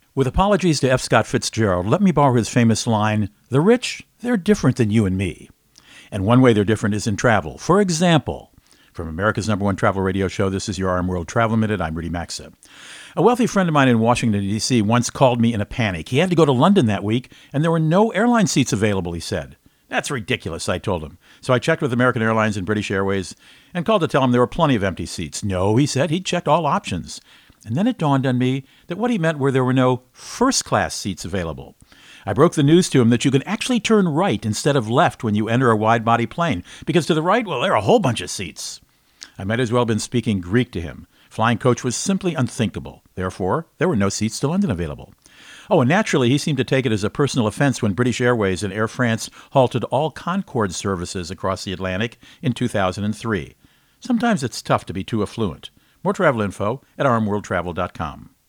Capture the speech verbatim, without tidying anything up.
With apologies to F. Scott Fitzgerald, let me borrow his famous line, "The rich, they're different than you and me." And one way they're different is in travel. For example, from America's number one travel radio show, this is your R M World Travel Minute. I'm Rudy Maxa. A wealthy friend of mine in Washington, D C once called me in a panic. He had to go to London that week, and there were no airline seats available, he said. That's ridiculous, I told him. So I checked with American Airlines and British Airways and called to tell him there were plenty of empty seats. No, he said, he'd checked all options. And then it dawned on me that what he meant were there were no first-class seats available. I broke the news to him that you can actually turn right instead of left when you enter a wide-body plane, because to the right, well, there are a whole bunch of seats. I might as well have been speaking Greek to him. Flying coach was simply unthinkable. Therefore, there were no seats to London available. Oh, and naturally, he seemed to take it as a personal offense when British Airways and Air France halted all Concorde services across the Atlantic in two thousand three. Sometimes it's tough to be too affluent. More travel info at r m world travel dot com.